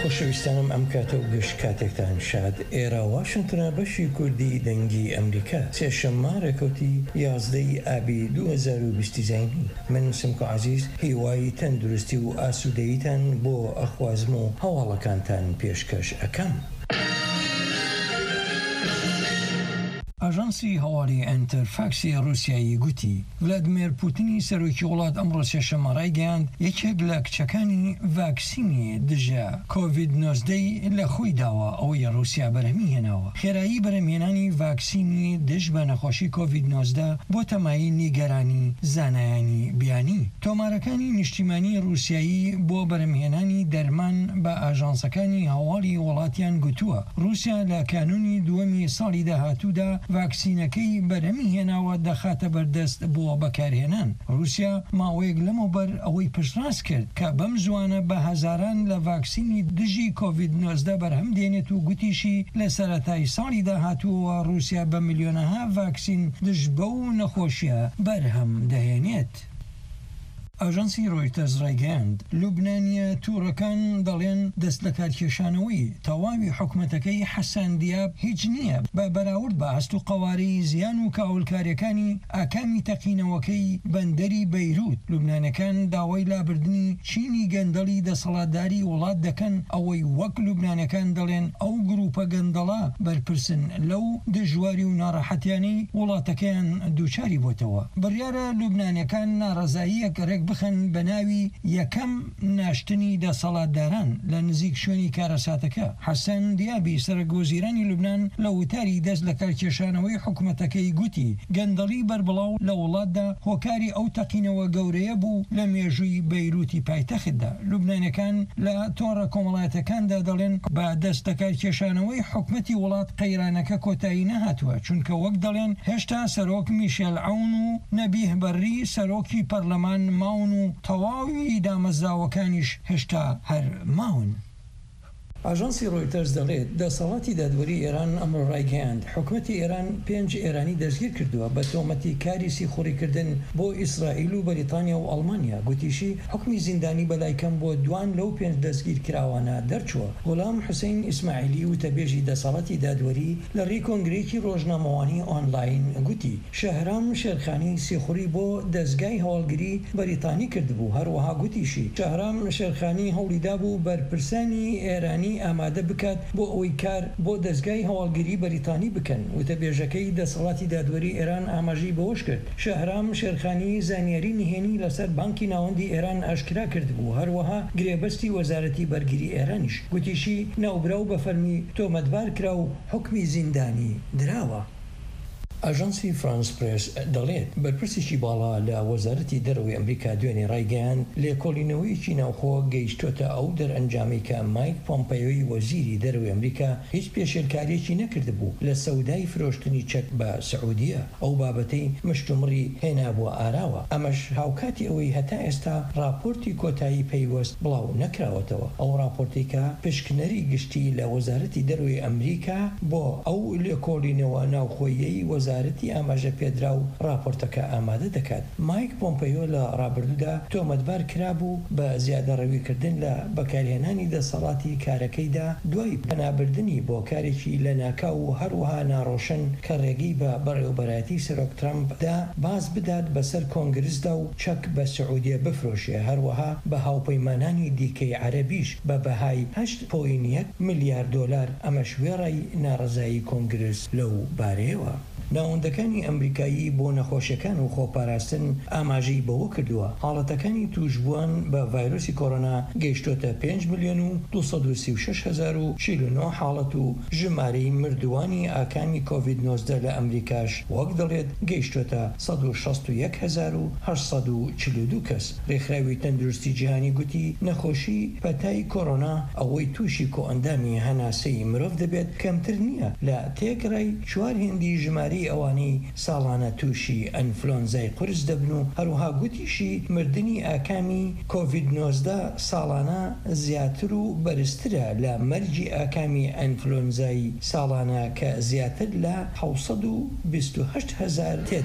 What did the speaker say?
خۆشەویستانم ئەم کاتە و گەشت کاتێکتان شاد. ئێرە واشنگتنە بەشی کوردی دەنگی ئەمریکا سێشەممە ڕێکەوتی 11 ئابی 2020 زینی. من سمکۆ عەزیز هیوای تەندروستی و ئاسوودەییتان بۆ ئەخوازم و هەواڵەکانتان پێشکەش ئەکەم. ئاژانسی هەواڵی ئەنتەرفاکسی رووسیایی گوتی ڤلادیمیر پوتینی سەرۆکی وڵات ئەمڕۆ سێشەممە ڕایگەیاند یەکێک لە کچەکانی ڤاکسینی دژە کۆڤید-19 لە خۆی داوە ئەوەی رووسیا بەرهەمی هێناوە. خێرایی بەرهەمهێنانی ڤاکسینی دژ بە نەخۆشی کۆڤید-19 بۆ تەمایی نیگەرانی زانایانی بیانی. تۆمارەکانی نیشتیمانی رووسیایی بۆ بەرهەمهێنانی دەرمان بە ئاژانسەکانی هەواڵی وڵاتیان گوتووە رووسیا لە کانونی دووەمی ساڵی داهاتوودا ڤاکسینەکەی بەرهەمی هێناوە دەخاتە بەردەست بۆ بەکارهێنان. رووسیا ماوەیەک لەمەوبەر ئەوەی پشتڕاست کرد کە بەم زوانە بە هەزاران لە ڤاکسینی دژی کۆڤید-19 بەرهەم دێنێت و گوتیشی لە سەرەتای ساڵی داهاتووە رووسیا بە ملیۆنەها ڤاکسین دژ بەو نەخۆشیە بەرهەم دەهێنێت. ئاژانسی ڕۆیتەرز ڕایگەیاند لوبنانیە تووڕەکان دەڵێن دەست لە کارکێشانەوەی تەواوی حکومەتەکەی حەسان دیاب هیچ نییە بە بەراورد بە هەست و قەوارەی زیان و کاولکاریەکانی ئاکامی تەقینەوەکەی بەندەری بەیروت. لوبنانەکان داوای لابردنی چینی گەندەڵی دەسەڵاتداری وڵات دەکەن ئەوەی وەک لوبنانەکان دەڵێن ئەو گروپە گەندەڵا بەرپرسن لەو دژواری و ناڕەحەتیانەی وڵاتەکەیان دووچاری بۆتەوە. بڕیارە لوبنانەکان ناڕەزاییەک ڕێک بخەن بە ناوی یەکەم ناشتنی دەسەڵاتداران لە نزیک شوێنی کارەساتەکە. حەسان دیابی سەرۆکوەزیرانی لوبنان لە وتاری دەست لە کارکێشانەوەی حکومەتەکەی گوتی گەندەڵی بەربڵاو لە وڵاتدا هۆکاری ئەو تەقینەوە گەورەیە بوو لە مێژووی بەیروتی پایتەختدا. لوبنانەکان لە تۆڕە کۆمەڵایەتەکاندا دەڵێن بە دەست لە کارکێشانەوەی حکومەتی وڵات قەیرانەکە کۆتایی نەهاتووە چونکە وەک دەڵێن هێشتا سەرۆک میشێل عەون و نەبیه بەڕی سەرۆکی پەرلەمان ماون و تەواوی دامەزراوەکانیش هێشتا هەر ماون. ئاژانسی ڕۆیتەرز دەڵێت دەسەڵاتی دادوەری ئێران ئەمڕۆ ڕایگەیاند حکومەتی ئێران 5 ئێرانی دەستگیر کردووە بە تۆمەتی کاری سیخوڕیکردن بۆ ئیسرائیل و بەریتانیا و ئەڵمانیا. گوتیشی حکمی زیندانی بەلایکەم بۆ دوان لەو 5 دەستگیر کراوانە دەرچووە. غولام حوسین ئیسماعیلی وتەبێژی دەسەڵاتی دادوەری لە ڕێی کۆنگرێکی ڕۆژنامەوانی ئۆنلاین گوتی شەهرام شێرخانی سیخوڕی بۆ دەستگای هەواڵگری بەریتانی کردبوو. هەروەها گوتیشی شەهرام شێرخانی هەوڵیدا بوو بەرپرسانی ئێرانی ئامادە بکات بۆ ئەوەی کار بۆ دەستگای هەواڵگری بەریتانی بکەن. وتەبێژەکەی دەسەڵاتی دادوەری ئێران ئاماژەی بەوەش کرد شەهرام شێرخانی زانیاری نهێنی لەسەر بانکی ناوەندی ئێران ئاشکرا کردبوو. هەروەها گرێبەستی وەزارەتی بەرگری ئێرانیش گوتیشی ناوبراو بە فەرمی تۆمەتبار کرا و حکمی زیندانی دراوە. ئاژانسی فرانس پرێس دەڵێت بەرپرسێکی باڵا لە وەزارەتی دەرەوەی ئەمریکا دوێنێ ڕایگەیاند لێکۆڵینەوەیەکی ناوخۆ گەیشتۆتە ئەو دەرئەنجامی کە مایک پۆمپیۆی وەزیری دەرەوەی ئەمریکا هیچ پێشێلکاریەکی نەکردبوو لە سەودای فرۆشتنی چەک بە سعودیە. ئەو بابەتەی مشتومڕی هێنا بۆ ئاراوە. ئەمەش هاوکاتی ئەوەی هەتا ئێستا راپۆرتی کۆتایی پەیوەست بڵاو نەکراوەتەوە. ئەو راپۆرتێکە پشکنەری گشتی لە وەزارەتی دەرەوەی ئەمریکا بۆ ئەو لێکۆڵینەوە ناوخۆیەی وەزارەتی ئاماژە پێدرا و راپۆرتەکە ئامادە دەکات. مایک پۆمپیۆ لە ڕابردوودا تۆمەتبار کرابوو بە زیادەڕەویکردن لە بەکارهێنانی دەسەڵاتی کارەکەیدا دوای پەنابردنی بۆ کارێکی لە ناکاو و هەروەها ناڕۆشن کە ڕێگەی بە بەڕێوەبەرەتی سەرۆک ترامپدا باز بدات بەسەر کۆنگرسدا و چەک بە سعودیە بفرۆشێ. هەروەها بە هاوپەیمانانی دیکەی عەرەبیش بە بەهای 8.1 ملیار دۆلار. ئەمە شوێڕی ناڕەزایی کۆنگرس لەو بارەیەوە. ناوەندەکانی ئەمریکایی بۆ نەخۆشیەکان و خۆپاراستن ئاماژەی بەوە کردووە حاڵەتەکانی توشبووان بە ڤایرۆسی کۆڕۆنا گەیشتۆتە 5,236,049 حاڵەت و ژمارەی مردووانی ئاکامی کۆڤید-19 لە ئەمریکاش وەک دەڵێت گەیشتۆتە 161,842 کەس. ڕێکخراوی تەندروستی جیهانی گوتی نەخۆشی پەتای کۆڕۆنا ئەوەی تووشی کۆئەندامی هەناسەی مرۆڤ دەبێت کەمتر نییە لە تێکڕای 4 هێندی ژمارەی ئەوانەی ساڵانە تووشی ئەنفلۆنزای قورس دەبن و هەروها گوتیشی مردنی ئاکامی کۆڤید-19 ساڵانە زیاتر و بەرزترە لە مەرجی ئاکامی ئەنفلۆنزای ساڵانە کە زیاتر لە 728,000 تێدا